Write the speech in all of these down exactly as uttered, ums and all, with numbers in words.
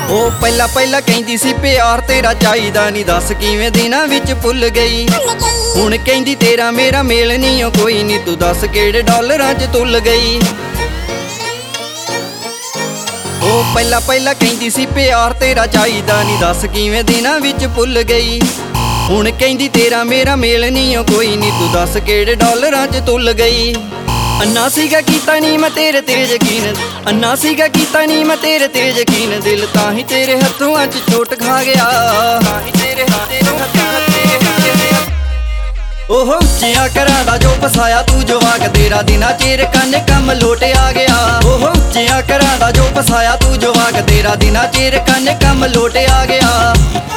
ਉਹ ਪਹਿਲਾਂ ਪਹਿਲਾਂ ਕਹਿੰਦੀ ਸੀ ਪਿਆਰ ਤੇਰਾ ਚਾਹੀਦਾ ਨਹੀਂ, ਦੱਸ ਕਿਵੇਂ ਦਿਨਾਂ ਵਿੱਚ ਭੁੱਲ ਗਈ। ਹੁਣ ਕਹਿੰਦੀ ਤੇਰਾ ਮੇਰਾ ਮੇਲ ਨਹੀਂ ਓ ਕੋਈ ਨਹੀਂ, ਤੂੰ ਦੱਸ ਕਿਹੜੇ ਡਾਲਰਾਂ 'ਚ ਤੁੱਲ ਗਈ। ਉਹ ਪਹਿਲਾਂ ਪਹਿਲਾਂ ਕਹਿੰਦੀ ਸੀ ਪਿਆਰ ਤੇਰਾ ਚਾਹੀਦਾ ਨਹੀਂ, ਦੱਸ ਕਿਵੇਂ ਦਿਨਾਂ ਵਿੱਚ ਭੁੱਲ ਗਈ। ਹੁਣ ਕਹਿੰਦੀ ਤੇਰਾ ਮੇਰਾ ਮੇਲ ਨਹੀਂ ਓ ਕੋਈ ਨਹੀਂ, ਤੂੰ ਦੱਸ ਕਿਹੜੇ ਡਾਲਰਾਂ 'ਚ ਤੁੱਲ ਗਈ। ਅੰਨਾ ਸੀਗਾ ਕੀਤਾ ਨਹੀਂ ਮੈਂ ਤੇਰੇ ਤੇ ਯਕੀਨ, ਅੰਨਾ ਸੀਗਾ ਕੀਤਾ ਨਹੀਂ ਮੈਂ ਤੇਰੇ ਤੇ ਯਕੀਨ, ਦਿਲ ਤਾਂ ਹੀ ਤੇਰੇ ਹੱਥੋਂ ਅੱਜ ਚੋਟ ਖਾ ਗਿਆ। ਤਾਂ ਹੀ ਤੇਰੇ ਉਹ ਉੱਚੀਆਂ ਘਰਾਂ ਦਾ ਜੋ ਫਸਾਇਆ ਤੂੰ ਜਵਾਕ, ਤੇਰਾ ਦਿਨਾਂ ਚਿਰ ਕੰਨ ਕੰਮ ਲੋਟ ਆ ਗਿਆ। ਉਹ ਉੱਚੀਆਂ ਘਰਾਂ ਦਾ ਜੋ ਫਸਾਇਆ ਤੂੰ ਜਵਾਕ, ਤੇਰਾ ਦਿਨਾਂ ਚਿਰ ਕੰਨ ਕੰਮ ਲੋਟ ਆ ਗਿਆ।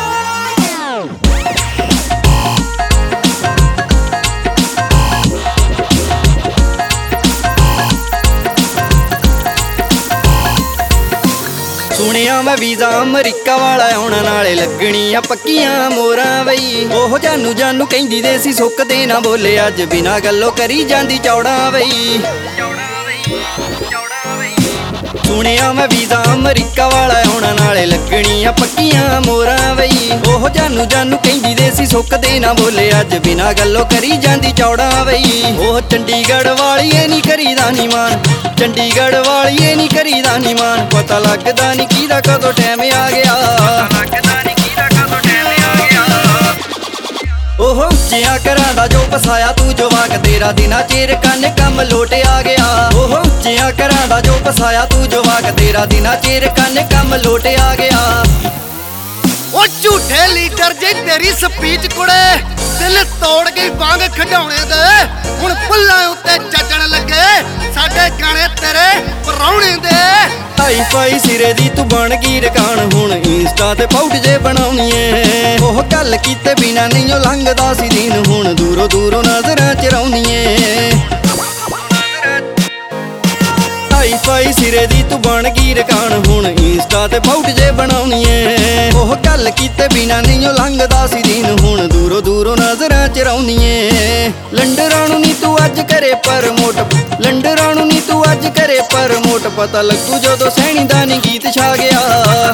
ਸੁਣਿਆ ਮੈਂ ਵੀਜ਼ਾ ਅਮਰੀਕਾ ਵਾਲਾ ਆਉਣ ਨਾਲੇ ਲੱਗਣੀਆਂ ਪੱਕੀਆਂ ਮੋਰਾਂ ਬਈ। ਉਹ ਜਾਨੂ ਜਾਨੂ ਕਹਿੰਦੀ ਦੇ ਸੀ ਸੁੱਕ ਦੇ ਨਾ ਬੋਲੇ, ਅੱਜ ਬਿਨਾਂ ਗੱਲੋਂ ਕਰੀ ਜਾਂਦੀ ਚੌੜਾਂ ਬਈ। ਸੁਣਿਆ ਮੈਂ ਵੀਜ਼ਾ ਅਮਰੀਕਾ ਵਾਲਾ ਆਉਣ ਨਾਲੇ ਲੱਗਣੀਆਂ ਪੱਕੀਆਂ ਮੋਰਾਂ ਬਈ। ਉਹ ਜਾਨੂ ਜਾਨੂ ਕਹਿੰਦੀ ਦੇ ਸੀ ਸੁੱਕ ਦੇ ਨਾ ਬੋਲੇ, ਅੱਜ ਬਿਨਾਂ ਗੱਲੋਂ ਕਰੀ ਜਾਂਦੀ ਚੌੜਾਂ ਬਈ। ਉਹ ਚੰਡੀਗੜ੍ਹ ਵਾਲੀਏ ਨਹੀਂ ਕਰੀਦਾ ਨੀ ਮਾਨ, ਚੰਡੀਗੜ੍ਹ ਵਾਲੀਏ ਨਹੀਂ ਕਰੀਦਾ ਨੀ ਮਾਨ, ਪਤਾ ਲੱਗਦਾ ਨੀ ਕਿਹਦਾ ਕਦੋਂ ਟਾਈਮ ਆ ਗਿਆ। ਉਹ ਉੱਚੀਆਂ ਘਰਾਂ ਦਾ ਜੋ ਫਸਾਇਆ ਤੂੰ ਜਵਾਕ, ਤੇਰਾ ਦਿਨਾਂ ਚਿਰ ਕੰਨ ਕੰਮ ਲੋਟ ਆ ਗਿਆ। ਉਹ ਉੱਚੀਆਂ ਘਰਾਂ ਦਾ ਜੋ ਫਸਾਇਆ ਤੂੰ ਜਵਾਕ, ਤੇਰਾ ਦਿਨਾਂ ਚਿਰ ਕੰਨ ਕੰਮ ਲੋਟ ਆ ਗਿਆ। ਉਹ ਝੂਠੇ ਲੀਡਰ ਜੇ ਤੇਰੀ ਸਪੀਚ ਕੁੜੇ, ਦਿਲ ਤੋੜ ਗਈ ਵਾਂਗ ਖਿਡੌਣੇ ਦੇ। ਹੁਣ ਫੁੱਲਾਂ ਉੱਤੇ ਚੱਜਣ ਲੱਗੇ ਸਾਡੇ ਗਾਣੇ ਤੇਰੇ ਪਰਾਉਣੇ ਦੇ। ਹਾਈ ਫਾਈ ਸਿਰੇ ਦੀ ਤੂੰ ਬਣ ਗਈ ਰਕਾਨ, ਹੁਣ ਇੰਸਟਾ ਤੇ ਪਾਊਟ ਜੇ ਬਣਾਉਣੀ ਏ। ਉਹ ਗੱਲ ਕੀਤੇ ਬਿਨਾ ਨਹੀਂ ਉਹ ਲੰਘਦਾ ਸੀ ਦਿਨ, ਹੁਣ ਦੂਰੋਂ ਦੂਰੋਂ ਨਜ਼ਰਾਂ ਚ ਰੌਣੀ ਏ। ਹਾਈ ਫਾਈ ਸਿਰੇ ਦੀ ਤੂੰ ਬਣ ਗਈ ਰਕਾਨ, ਹੁਣ ਇੰਸਟਾ ਤੇ ਪਾਊਟ ਜੇ ਬਣਾਉਣੀ ਏ। ਉਹ ਗੱਲ ਕੀਤੇ ਬਿਨਾ ਨਹੀਂ ਉਹ ਲੰਘਦਾ ਸੀ ਦਿਨ, ਹੁਣ ਦੂਰੋਂ ਦੂਰੋਂ ਨਜ਼ਰਾਂ ਚ ਰੌਣੀ ਏ। ਲੰਡਰਾਂ ਨੂੰ ਨੀ ਤੂੰ ਅੱਜ ਕਰੇ ਪ੍ਰਮੋਟ, ਲੰਡਰਾਂ ਨੂੰ ਨੀ ਤੂੰ ਅੱਜ ਕਰੇ ਪ੍ਰਮੋਟ, ਪਤਾ ਲੱਗੂ ਜਦੋਂ ਸੈਣੀ ਦਾ ਨੀ ਗੀਤ ਛਾ ਗਿਆ।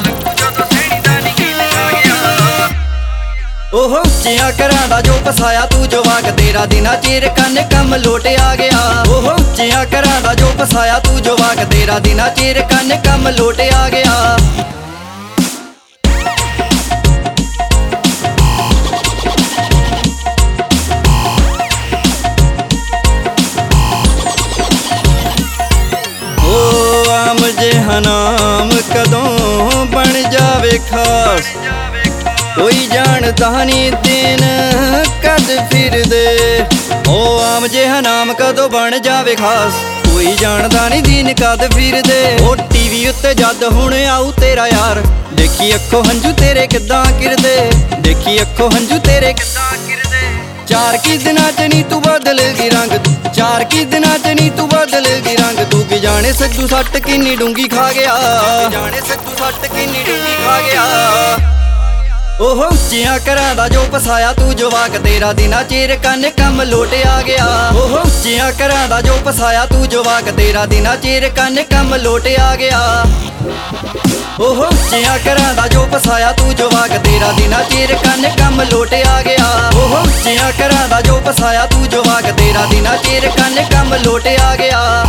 ਉਹ ਉੱਚੀਆਂ ਘਰਾਂ ਦਾ ਜੋ ਫਸਾਇਆ ਤੂੰ ਜਵਾਕ, ਤੇਰਾ ਦਿਨਾਂ ਚਿਰ ਕੰਨ ਕੰਮ ਲੋਟ ਆ ਗਿਆ। ਉਹ ਉੱਚੀਆਂ ਘਰਾਂ ਦਾ ਜੋ ਫਸਾਇਆ ਤੂੰ ਜਵਾਕ, ਤੇਰਾ ਦਿਨਾਂ ਚਿਰ ਕੰਨ ਕੰਮ ਲੋਟ ਆ ਗਿਆ। ਉਹ ਆਮ ਜਿਹਾ ਨਾਮ ਕਦੋਂ ਬਣ ਜਾਵੇ ਖਾਸ, ਕੋਈ ਜਾਣਦਾ ਨੀ ਦਿਨ ਕਦ ਫਿਰਦੇ। ਉਹ ਆਮ ਜਿਹਾ ਨਾਮ ਕਦੋਂ ਬਣ ਜਾਵੇ ਖਾਸ, ਕੋਈ ਜਾਣਦਾ ਨੀ ਦਿਨ ਕਦ ਫਿਰਦੇ। ਉਹ ਟੀਵੀ ਉੱਤੇ ਜਦ ਹੁਣ ਆਊ ਤੇਰਾ ਯਾਰ, ਦੇਖੀ ਅੱਖੋਂ ਹੰਝੂ ਤੇਰੇ ਕਿੱਦਾਂ ਕਿਰਦੇ, ਦੇਖੀ ਅੱਖੋਂ ਹੰਝੂ ਤੇਰੇ ਕਿੱਦਾਂ ਕਿਰਦੇ। ਚਾਰ ਕੀ ਦਿਨਾਂ ਚ ਨੀ ਤੂੰ ਬਦਲ ਗਈ ਰੰਗ, ਚਾਰ ਕੀ ਦਿਨਾਂ ਚ ਨੀ ਤੂੰ ਬਦਲ ਗਈ ਰੰਗ। ਤੂੰ ਕੀ ਜਾਣੇ ਸੱਜੂ ਸੱਟ ਕਿੰਨੀ ਡੂੰਗੀ ਖਾ ਗਿਆ, ਜਾਣੇ ਸੱਜੂ ਸੱਟ ਕਿੰਨੀ ਡੂੰਗੀ ਖਾ ਗਿਆ। ਉਹ ਉੱਚੀਆਂ ਘਰਾਂ ਦਾ ਜੋ ਫਸਾਇਆ ਤੂੰ ਜਵਾਕ, ਤੇਰਾ ਦਿਨਾਂ ਚਿਰ ਕੰਨ ਕੰਮ ਲੋਟ ਆ ਗਿਆ। ਉਹ ਉੱਚੀਆਂ ਘਰਾਂ ਦਾ ਜੋ ਫਸਾਇਆ ਤੂੰ ਜਵਾਕ, ਤੇਰਾ ਦਿਨਾਂ ਚਿਰ ਕੰਨ ਕੰਮ ਲੋਟ ਆ ਗਿਆ। ਉਹ ਉੱਚੀਆਂ ਘਰਾਂ ਦਾ ਜੋ ਫਸਾਇਆ ਤੂੰ ਜਵਾਕ, ਤੇਰਾ ਦਿਨਾਂ ਚਿਰ ਕੰਨ ਕੰਮ ਲੋਟ ਆ ਗਿਆ। ਉਹ ਉੱਚੀਆਂ ਘਰਾਂ ਦਾ ਜੋ ਫਸਾਇਆ ਤੂੰ ਜਵਾਕ, ਤੇਰਾ ਦਿਨਾਂ ਚਿਰ ਕੰਨ ਕੰਮ ਲੋਟ ਆ ਗਿਆ।